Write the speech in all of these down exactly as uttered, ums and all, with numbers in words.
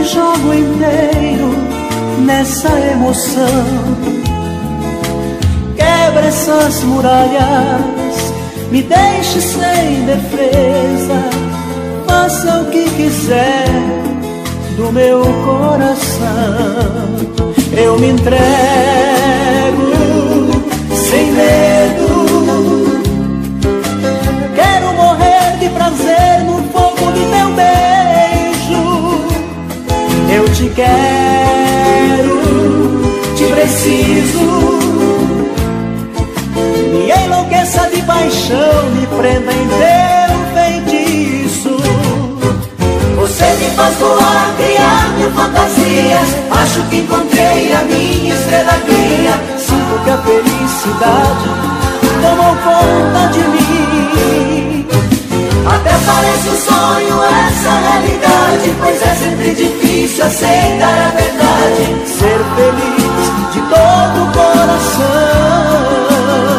jogo inteiro nessa emoção. Quebra essas muralhas, me deixe sem defesa. Faça o que quiser do meu coração. Eu me entrego sem medo. Quero morrer de prazer no fogo do teu beijo. Eu te quero, te preciso. Me enlouqueça de paixão, me prenda em teu feitiço. Você me faz voar, criar mil fantasias. Acho que encontrei a minha estrela guia. Sinto que a felicidade tomou conta de mim. Até parece um sonho essa realidade, pois é sempre difícil aceitar a verdade. Ser feliz de todo o coração.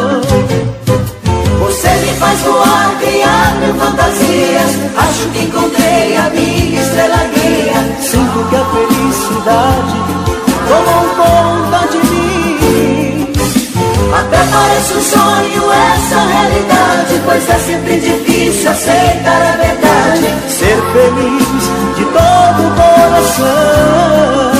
Você me faz voar, criar mil fantasias. Acho que encontrei a minha estrela guia. Sinto que a felicidade tomou conta de mim. Até parece um sonho essa realidade, pois é sempre difícil aceitar a verdade. Ser feliz de todo o coração.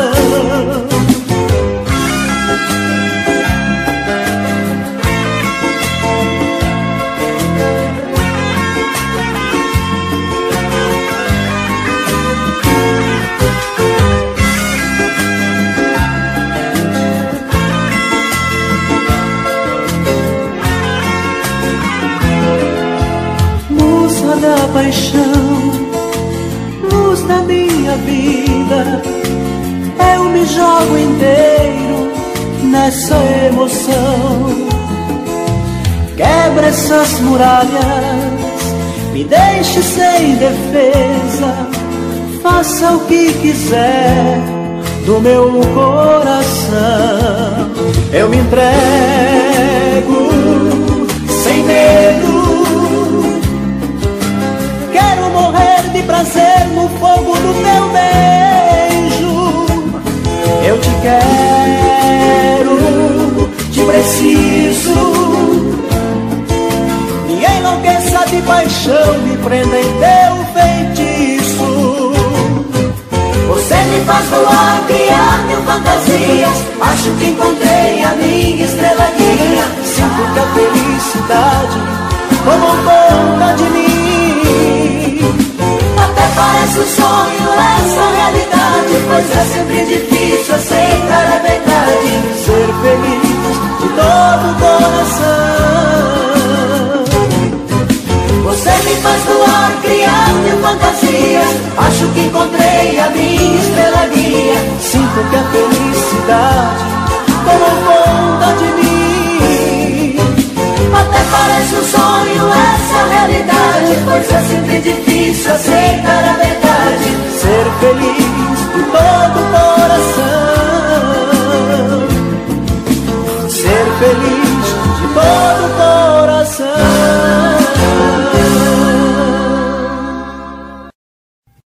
Da paixão, luz da minha vida, eu me jogo inteiro nessa emoção. Quebra essas muralhas, me deixe sem defesa. Faça o que quiser do meu coração. Eu me entrego sem medo. Quero morrer de prazer no fogo do teu beijo. Eu te quero, te preciso. Me enlouqueça de paixão, me prenda em teu feitiço. Você me faz voar, criar mil fantasias. Acho que encontrei a minha estrela guia. Sinto que a felicidade tomou conta de mim. Até parece um sonho essa realidade, pois é sempre difícil aceitar a verdade. Ser feliz de todo o coração. Você me faz voar, criar mil fantasias. Acho que encontrei a minha estrela guia. Sinto que a felicidade tomou conta de mim. Até parece um sonho essa realidade, pois é sempre difícil aceitar a verdade. Ser feliz